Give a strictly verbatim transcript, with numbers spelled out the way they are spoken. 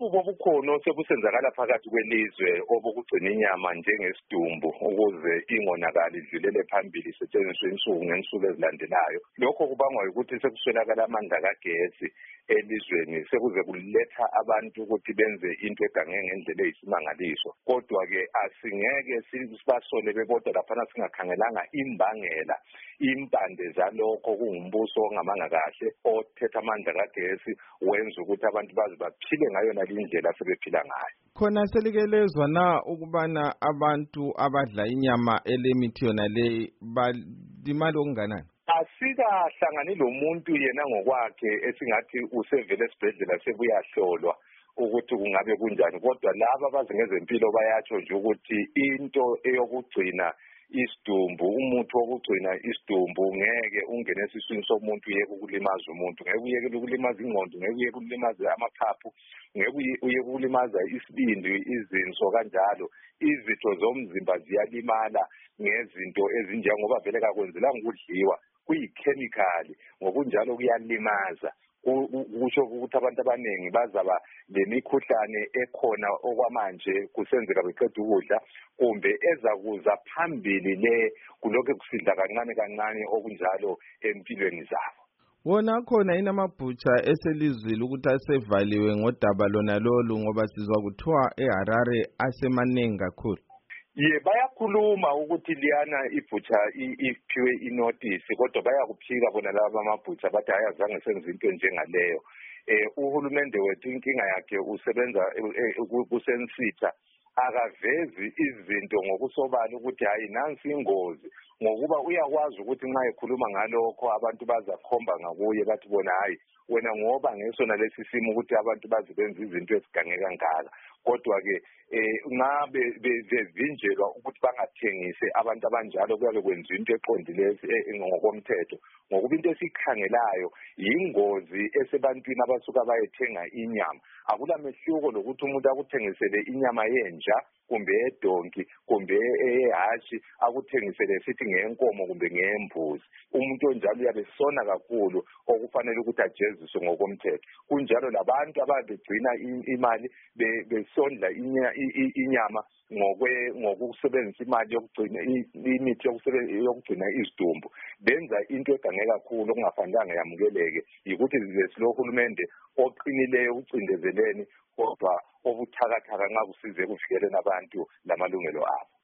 obubi obukhona sebusenzakala phakathi kwelizwe obukugcina inyama njengesidumbu ukuze ingonakali idlulele phambili isetshenziswe insuku ngensuku ezilandelayo. Lokho kubangwa ukuthi sekuswelakala amandla kagesi elizweni, sekuze kuletha abantu ukuthi benze into egange ngendlela eyisimangaliso. Kodwa-ke asingeke sibasole bebodwa laphana singakhangelanga imbangela, impande zalokho kungumbuso ongamanga kahle othetha amandla kagesi wenza ukuthi abantu bazi baphile ngayo nalindlela sebephila ngayo. Khona selikelezwa na ukubana abantu abadla inyama elemithi yona le balimali okunganani? Asikahlangani lo muntu yena ngokwakhe esingathi usevele esibhedlela sebuyahlolwa ukuthi kungabe kunjani, kodwa laba abazi ngezempilo bayatsho nje ukuthi into eyokugcina isidumbu, umuthi wokugcina isidumbu ngeke ungene esiswini somuntu uyeke ukulimaza umuntu, ngeke uyeke ukulimaza ingqondo, ngeke uyeke ukulimaza amaphaphu, ngeke uyeke ukulimaza isibindi, izinso kanjalo. Izitho zomzimba ziyalimala ngezinto ezinjengoba vele kakwenzelanga ukudliwa, kuyikhemikhali, ngokunjalo kuyalimaza. Kusho ukuthi abantu abaningi bazaba lemikhuhlane ekhona okwamanje kusenzeka beqeda ukudla kumbe ezakuza phambili le kulokho kusidla kancane kancane okunjalo empilweni zabo. Wona khona inamabhutsha eselizwile ukuthi asevaliwe ngodaba lona lolu ngoba sizwa kuthiwa eHarare asemanengi kakhulu. Ye bayakhuluma ukuthi liyana ibhutsha iphiwe inotice, kodwa bayakuphika bona laba amabhutsha bathi ayazange senze into njengaleyo. Eh uhulumende wethu inkinga yakhe usebenza kusensitha, akavezi izinto ngokusobala ukuthi hayi nansi ingozi, ngokuba uyakwazi ukuthi nxa ekhuluma ngalokho abantu bazakhomba ngakuye bathi bona hayi wena ngoba ngesona lesi simo ukuthi abantu bazibenza izinto ezigange kangaka. Kodwa-ke nxa bevinjelwa ukuthi bangathengise abantu abanjalo kuyabe kwenziwa into eqondileyo ngokomthetho, ngokuba into esikhangelayo yingozi esebantwini abasuka bayethenga inyama. Akula mehluko lokuthi umuntu akuthengisele inyama yenja kumbe edonki kumbe ehashi akuthengisele sithi ngenkomo kumbe ngembuzi. Umuntu onjalo uyabe sona kakhulu okufanele ukuthi ajeziswe ngokomthetho. Kunjalo labantu ababegcina imali besondla inyama ngokwe ngokusebenzisa imali yokugcina imithi yokugcina izidumbu, benza into egange kakhulu okungafanelanga yamukeleke. Yikuthi lelohulumende oqinileyo ukucindezeleni kodwa obuthakathaka nxa kusize kuvikeleni abantu lamalungelo abo.